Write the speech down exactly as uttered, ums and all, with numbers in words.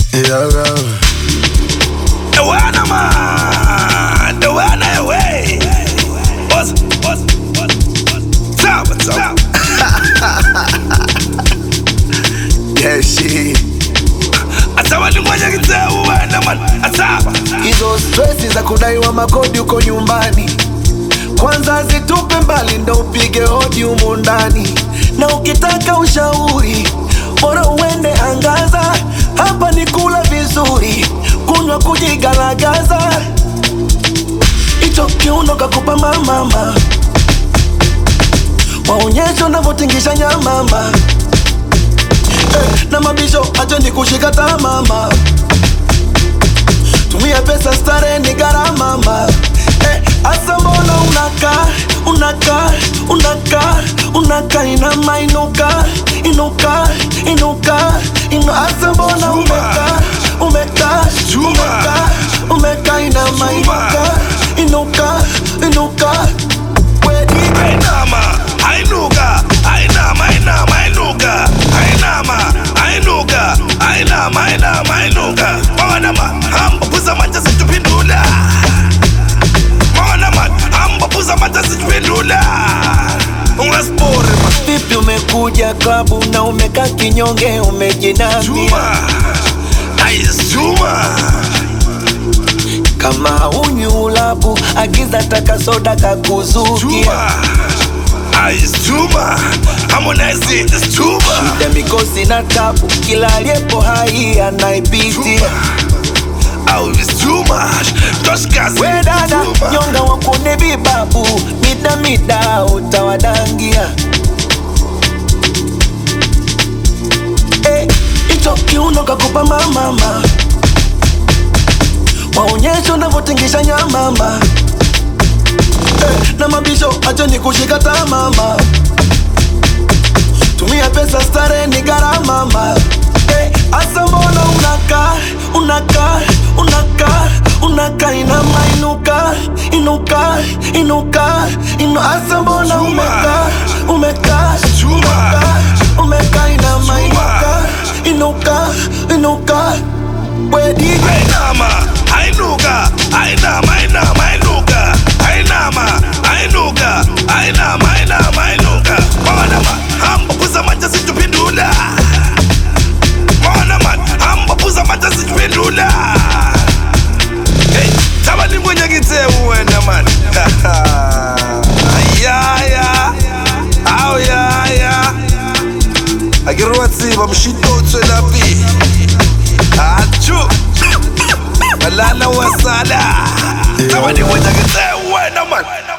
Yo, yo. The one man, the one away. What's, what's, what's, what's up, what's up? Yeah, shit. Asawa ni mwenye kiteu wena man, asawa. Hizo stressi za kudaiwa makodi uko nyumbani, kwanza zitupe mbali ndo upige hodi humu ndani. Na ukitaka ushauri, bora uende Angaza. Hapa ni kula vizuri, kunywa kujigalagaza. Icho kiuno kakupa mamama, waonyesho unavyotingisha nyamama. Eh, na mabisho acho ni kushika tamama. Tumia pesa stare ni gharama mama. Eh, asa mbona unaka, unaka, unaka, unaka inama inuka, inuka, inuka, inu asa mbona umeka, umeka, umeka, umeka inama inuka, inuka, inuka. Ainama, ainuka, ainama, ainama, ainuka, ainama, ainuka, ainama, ainama, ainuka. Mawanama, hamba puza mata situpindula. Mawanama, hamba puza mata situpindula. Ungaspore ma. Vipi umekuja klabu na umeka kinyonge umejinamia? Juma, nice Juma. Kama unyu ulabu, agiza taka soda kakuzukia. Juma, nice Juma. Harmonize is Juma. Shida mikosi na tabu, kila aliyepo hai anaipitia. Oh, it's too much. Toshkazi. We dada, nyonga wakone vibabu, mida mida utawadangia. Eh, ito kiuno kakupa mamama, waonyesho unavyotingisha nyamama. Eh, na mabisho acho ni kushika tamama. Tumia pesa stare ni gharama mama. Eh, asa mbona unaka, unaka, unaka, unaka inama inuka, inuka, inuka, inu asa mbona umeka, umeka, umeka, umeka inama inuka, inuka, inuka. We D J Ainama, ainuka, ainama, ainama, ainuka, ainama, ainuka, ainama, ainama, ainuka. Mawanama, hamba puza mata situpindula. Mawanama, hamba puza mata situpindula. Hey, tawa ni mwenye kiteu wena man. Ayaya, au ya ya. Agiruwatsi bamshitotwe lapi. Achu Malala wasala. Tawa ni mwenye kiteu wena man.